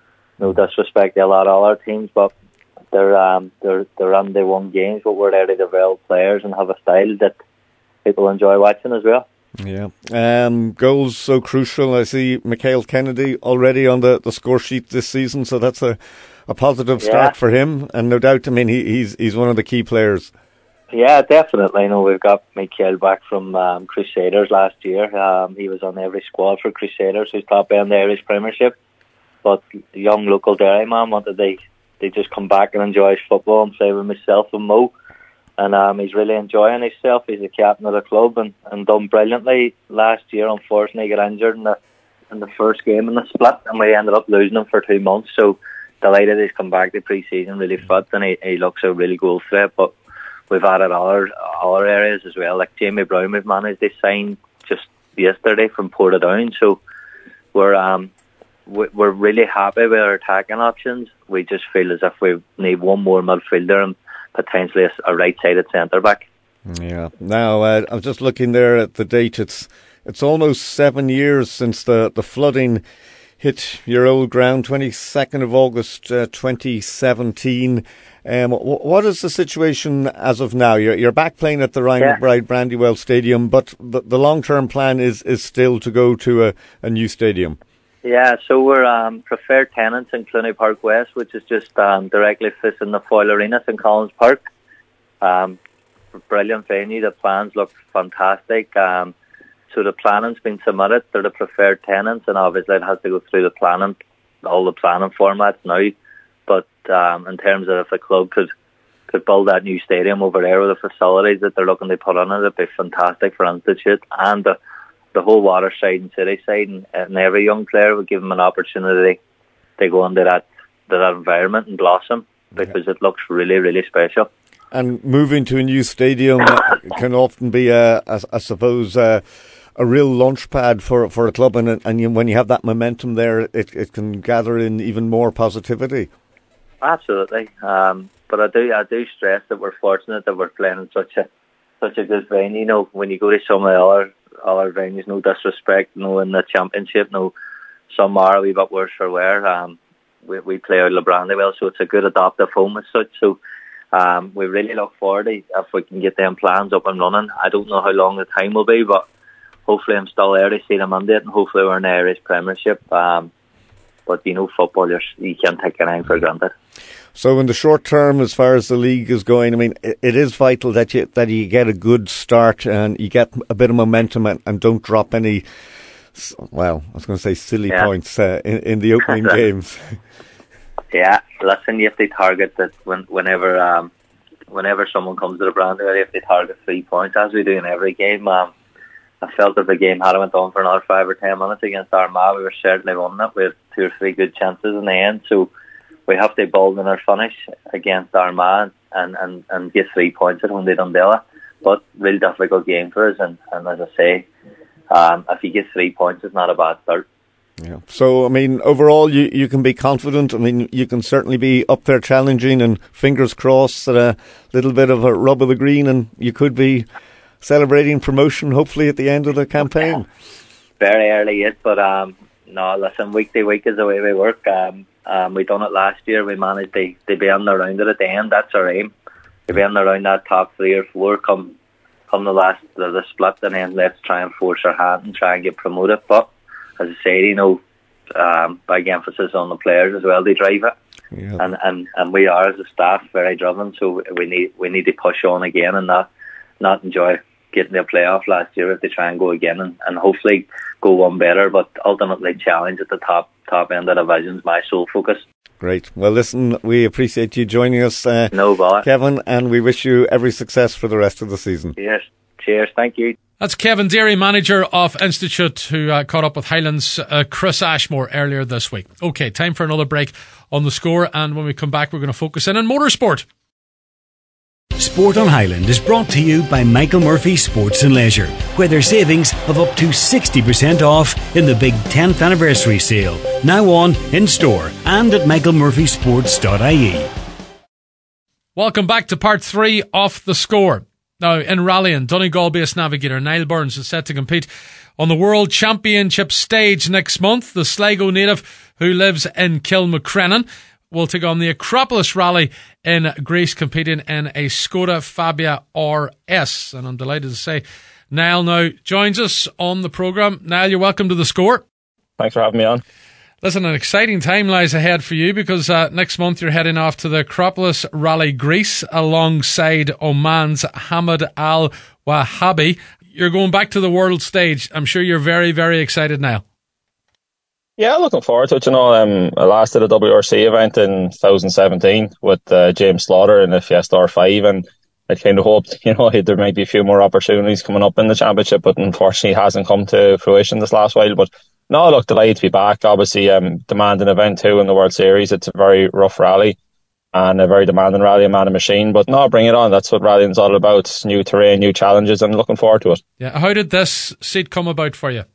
Speaker 5: no disrespect to a lot of other teams, but they're um they're they're on they won games, but we're there to develop players and have a style that people enjoy watching as well.
Speaker 4: Yeah. Um, goals so crucial. I see Mikhail Kennedy already on the, the score sheet this season, so that's a, a positive start yeah. for him. And no doubt, I mean, he, he's he's one of the key players.
Speaker 5: Yeah, definitely. I know we've got Mikhail back from um, Crusaders last year. Um, he was on every squad for Crusaders, who's top end the Irish Premiership. But the young local Derry man wanted they they just come back and enjoy his football and play with myself and Mo. And um, he's really enjoying himself. He's the captain of the club and, and done brilliantly. Last year, unfortunately, he got injured in the in the first game in the split, and we ended up losing him for two months. So delighted he's come back to pre-season really fit, and he, he looks a really goal threat. But we've added other other areas as well, like Jamie Brown. We've managed to sign just yesterday from Portadown, so we're um we're really happy with our attacking options. We just feel as if we need one more midfielder and potentially a right-sided centre back.
Speaker 4: Yeah. Now uh, I'm just looking there at the date. It's it's almost seven years since the the flooding hit your old ground, twenty-second of August, uh, twenty seventeen. Um, w- what is the situation as of now? You're, you're back playing at the Ryan
Speaker 5: yeah.
Speaker 4: McBride Brandywell Stadium, but the, the long-term plan is, is still to go to a, a new stadium.
Speaker 5: Yeah, so we're um, preferred tenants in Cluny Park West, which is just um, directly facing the Foyle Arena in Collins Park. Um, brilliant venue. The plans look fantastic. Um, so the planning's been submitted. They're the preferred tenants, and obviously it has to go through the planning, all the planning formats now. But um, in terms of if the club could could build that new stadium over there with the facilities that they're looking to put on it, it'd be fantastic for Institute and the, the whole Waterside and City side, and, and every young player would give them an opportunity to go into that, to that environment and blossom, because yeah. it looks really, really special.
Speaker 4: And moving to a new stadium can often be, a, a, I suppose, a, a real launch pad for, for a club, and, and you, when you have that momentum there, it, it can gather in even more positivity.
Speaker 5: Absolutely, um, but I do I do stress that we're fortunate that we're playing in such a such a good venue. You know, when you go to some of the other other venues, no disrespect, no in the Championship, no some are a wee bit worse for wear. Um, we we play out of Brandywell, so it's a good adaptive home as such. So um, we really look forward to if we can get them plans up and running. I don't know how long the time will be, but hopefully I'm still there to see them on it, and hopefully we're in the Irish Premiership. Um, But, you know, football, you can't take anything for granted.
Speaker 4: So in the short term, as far as the league is going, I mean, it, it is vital that you that you get a good start and you get a bit of momentum and, and don't drop any, well, I was going to say silly yeah. points uh, in, in the opening games.
Speaker 5: Yeah, listen, you have to target that when, whenever um, whenever someone comes to the Brandywell, you have to target three points, as we do in every game. Um, I felt that the game had went on for another five or ten minutes against Armagh, we were certainly running it. We had two or three good chances in the end, so we have to build in our finish against Armagh and, and, and get three points at home to Dundela. But real difficult game for us, and, and as I say, um, if you get three points, it's not a bad start.
Speaker 4: Yeah. So, I mean, overall, you, you can be confident. I mean, you can certainly be up there challenging, and fingers crossed that a little bit of a rub of the green, and you could be celebrating promotion, hopefully, at the end of the campaign.
Speaker 5: Very early yet, but um, no, listen, week to week is the way we work. Um, um, we done it last year. We managed to, to be on the round at the end. That's our aim. To be on the round that top three or four come come the last the, the split, and then let's try and force our hand and try and get promoted. But as I say, you know, um, big emphasis on the players as well. They drive it, yeah. and, and and we are as a staff very driven. So we need we need to push on again and not not enjoy getting the playoff last year. If they try and go again and, and hopefully go one better, but ultimately challenge at the top top end of the division is my sole focus.
Speaker 4: Great. Well, listen, we appreciate you joining us, uh,
Speaker 5: no bother,
Speaker 4: Kevin, and we wish you every success for the rest of the season.
Speaker 5: Yes, cheers, thank you.
Speaker 2: That's Kevin Deary, manager of Institute, who uh, caught up with Highlands' uh, Chris Ashmore earlier this week. Okay, time for another break on The Score, and when we come back, we're going to focus in on motorsport.
Speaker 1: Sport on Highland is brought to you by Michael Murphy Sports and Leisure, where their savings of up to sixty percent off in the big tenth anniversary sale. Now on, in store, and at michael murphy sports dot I E.
Speaker 2: Welcome back to part three of The Score. Now, in rallying, Donegal-based navigator Niall Burns is set to compete on the World Championship stage next month. The Sligo native, who lives in Kilmacrennan, will take on the Acropolis Rally in Greece, competing in a Skoda Fabia R S. And I'm delighted to say Niall now joins us on the programme. Niall, you're welcome to The Score.
Speaker 6: Thanks for having me on.
Speaker 2: Listen, an exciting time lies ahead for you, because uh, next month you're heading off to the Acropolis Rally Greece alongside Oman's Hamad Al Wahabi. You're going back to the world stage. I'm sure you're very, very excited now.
Speaker 6: Yeah, looking forward to it. You know, um, I last did a W R C event in twenty seventeen with uh, James Slaughter in the Fiesta R five, and I kind of hoped, you know, there might be a few more opportunities coming up in the championship, but unfortunately it hasn't come to fruition this last while. But no, look, delighted to be back. Obviously, um, demanding event too in the World Series. It's a very rough rally and a very demanding rally, a man and machine. But no, bring it on. That's what rallying's all about. New terrain, new challenges, and looking forward to it.
Speaker 2: Yeah. How did this seat come about for you?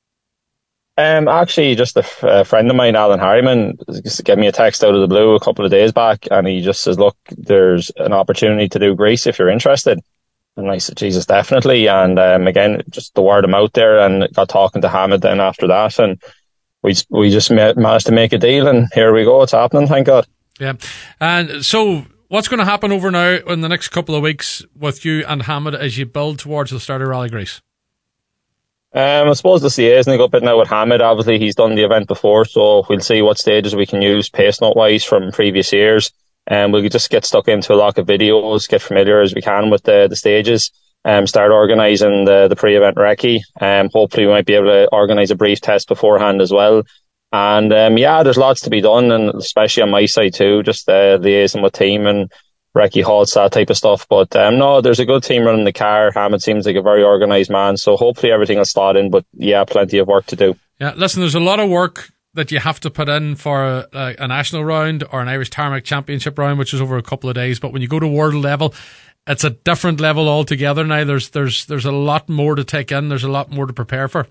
Speaker 6: Um, actually, just a, f- a friend of mine, Alan Harriman, just gave me a text out of the blue a couple of days back, and he just says, "Look, there's an opportunity to do Greece if you're interested." And I said, "Jesus, definitely." And um, again, just the word of mouth there, and got talking to Hamid then after that, and we we just ma- managed to make a deal, and here we go. It's happening, thank God.
Speaker 2: Yeah, and so what's going to happen over now in the next couple of weeks with you and Hamid as you build towards the start of Rally Greece?
Speaker 6: Um, I suppose this year isn't a good bit now with Hamid. Obviously, he's done the event before, so we'll see what stages we can use pace note wise from previous years. And um, we'll just get stuck into a lot of videos, get familiar as we can with the, the stages, um, start organising the, the pre-event recce. Um, hopefully, we might be able to organise a brief test beforehand as well. And um, yeah, there's lots to be done, and especially on my side too, just uh, liaising with team and recce halts, that type of stuff. But um, no, there's a good team running the car. Hamid seems like a very organised man, so hopefully everything will slot in. But yeah, plenty of work to do.
Speaker 2: Yeah, listen, there's a lot of work that you have to put in for a, a, a national round or an Irish Tarmac Championship round, which is over a couple of days. But when you go to world level, it's a different level altogether now. There's there's there's a lot more to take in. There's a lot more to prepare for.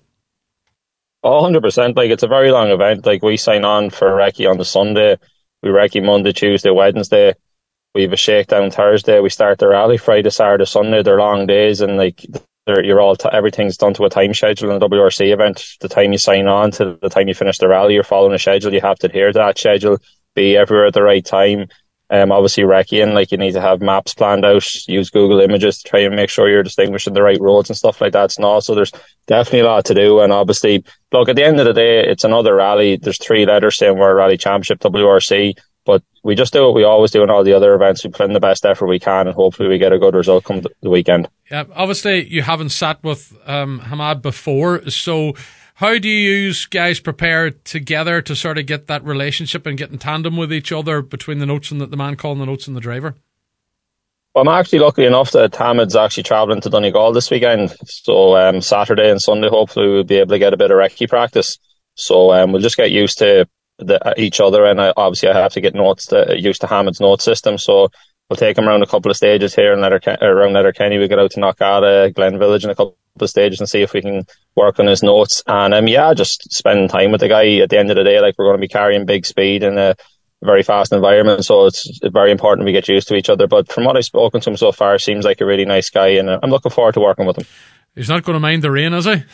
Speaker 6: Oh, one hundred percent. Like, it's a very long event. Like, we sign on for recce on the Sunday. We recce Monday, Tuesday, Wednesday. We have a shakedown Thursday. We start the rally Friday, Saturday, Sunday. They're long days, and like you're all t- everything's done to a time schedule in a W R C event. The time you sign on to the time you finish the rally, you're following a schedule. You have to adhere to that schedule. Be everywhere at the right time. Um, obviously recceing, like, you need to have maps planned out. Use Google Images to try and make sure you're distinguishing the right roads and stuff like that. And also, there's definitely a lot to do. And obviously, look, at the end of the day, it's another rally. There's three letters saying we're a Rally Championship W R C. But we just do what we always do in all the other events. We put in the best effort we can, and hopefully we get a good result come the weekend.
Speaker 2: Yeah, obviously you haven't sat with um, Hamad before, so how do you guys prepare together to sort of get that relationship and get in tandem with each other between the notes and the, the man calling the notes and the driver?
Speaker 6: Well, I'm actually lucky enough that Hamid's actually travelling to Donegal this weekend. So um, Saturday and Sunday, hopefully we'll be able to get a bit of recce practice. So um, we'll just get used to The, each other, and I, obviously I have to get notes to, used to Hamid's note system, so we'll take him around a couple of stages here in Letter, around Letterkenny. We get out to Knockata, Glen Village in a couple of stages and see if we can work on his notes. And um, yeah, just spending time with the guy. At the end of the day, like, we're going to be carrying big speed in a very fast environment, so it's very important we get used to each other. But from what I've spoken to him so far, seems like a really nice guy, and I'm looking forward to working with him.
Speaker 2: He's not going to mind the rain, is he?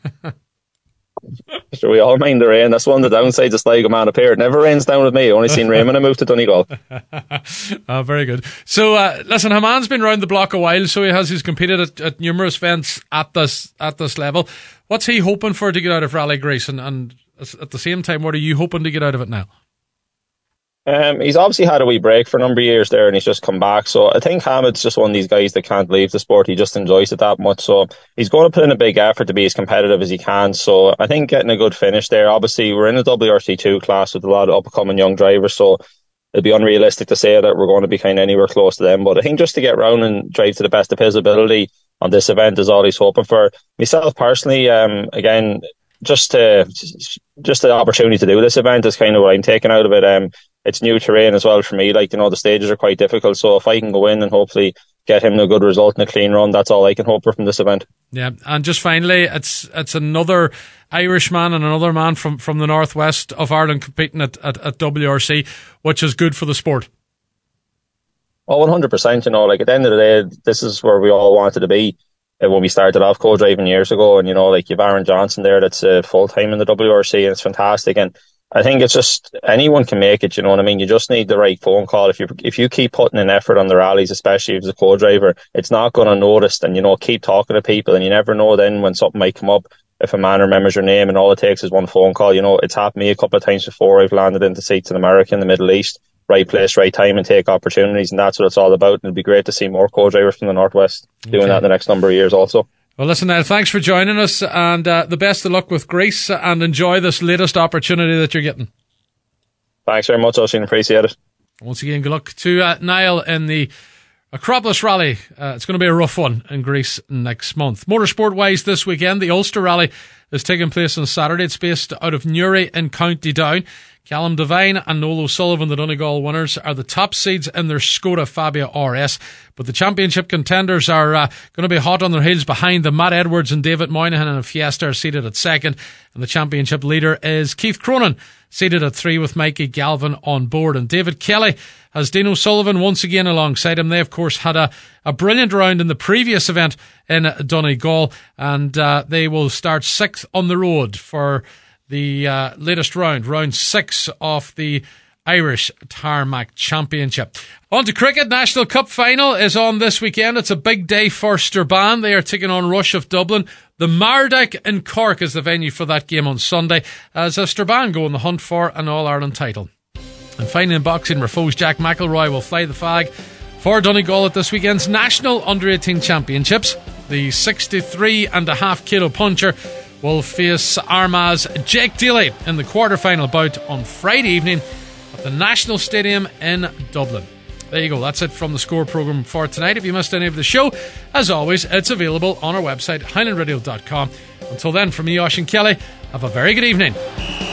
Speaker 6: Sure, we all mind the rain. That's one of the downsides of Sligo Man up here. It never rains down with me. Only seen rain when I moved to Donegal.
Speaker 2: Oh, very good. So, uh, listen, Haman's been round the block a while, so he has he's competed at, at numerous events at this at this level. What's he hoping for to get out of Rally Greece, and, and at the same time, what are you hoping to get out of it now?
Speaker 6: Um, he's obviously had a wee break for a number of years there, and he's just come back. So I think Hamid's just one of these guys that can't leave the sport. He just enjoys it that much. So he's going to put in a big effort to be as competitive as he can. So I think getting a good finish there. Obviously, we're in the W R C two class with a lot of up-and-coming young drivers, so it'd be unrealistic to say that we're going to be kind of anywhere close to them. But I think just to get round and drive to the best of his ability on this event is all he's hoping for. Myself personally, um, again, just to, just the opportunity to do this event is kind of what I'm taking out of it. Um, it's new terrain as well for me. Like, you know, the stages are quite difficult. So if I can go in and hopefully get him a good result in a clean run, that's all I can hope for from this event.
Speaker 2: Yeah, and just finally, it's it's another Irishman and another man from, from the northwest of Ireland competing at, at, at W R C, which is good for the sport.
Speaker 6: Oh, one hundred percent. You know, like, at the end of the day, this is where we all wanted to be when we started off co-driving years ago. And, you know, like, you've Aaron Johnson there that's uh, full-time in the W R C, and it's fantastic. And I think it's just, anyone can make it, you know what I mean? You just need the right phone call. If you if you keep putting in effort on the rallies, especially if it's a co-driver, it's not going to notice. And, you know, keep talking to people, and you never know then when something might come up. If a man remembers your name and all it takes is one phone call, you know, it's happened to me a couple of times before. I've landed into seats in America and the Middle East, right place, right time, and take opportunities, and that's what it's all about. And it'd be great to see more co-drivers from the Northwest doing okay. that in the next number of years also.
Speaker 2: Well, listen, Ed, thanks for joining us, and uh, the best of luck with Greece, and enjoy this latest opportunity that you're getting.
Speaker 6: Thanks very much, Oisin. Appreciate it.
Speaker 2: Once again, good luck to uh, Niall in the Acropolis Rally, uh, it's going to be a rough one in Greece next month. Motorsport-wise this weekend, the Ulster Rally is taking place on Saturday. It's based out of Newry in County Down. Callum Devine and Noel O'Sullivan, the Donegal winners, are the top seeds in their Skoda Fabia R S. But the championship contenders are uh, going to be hot on their heels behind them. Matt Edwards and David Moynihan in a Fiesta are seated at second. And the championship leader is Keith Cronin, seated at three with Mikey Galvin on board. And David Kelly has Dean O'Sullivan once again alongside him. They, of course, had a, a brilliant round in the previous event in Donegal. And uh, they will start sixth on the road for the uh, latest round, round six of the Irish Tarmac Championship. On to cricket. National Cup final is on this weekend. It's a big day for Strabane. They are taking on Rush of Dublin. The Mardyke in Cork is the venue for that game on Sunday, as Strabane go on the hunt for an All-Ireland title. And finally in boxing, Refoe's Jack McElroy will fly the flag for Donegal at this weekend's National under eighteen Championships. The sixty-three and a half kilo puncher will face Armagh's Jake Daly in the quarter-final bout on Friday evening at the National Stadium in Dublin. There you go, that's it from the Score programme for tonight. If you missed any of the show, as always, it's available on our website, highland radio dot com. Until then, from me, Oisín Kelly, have a very good evening.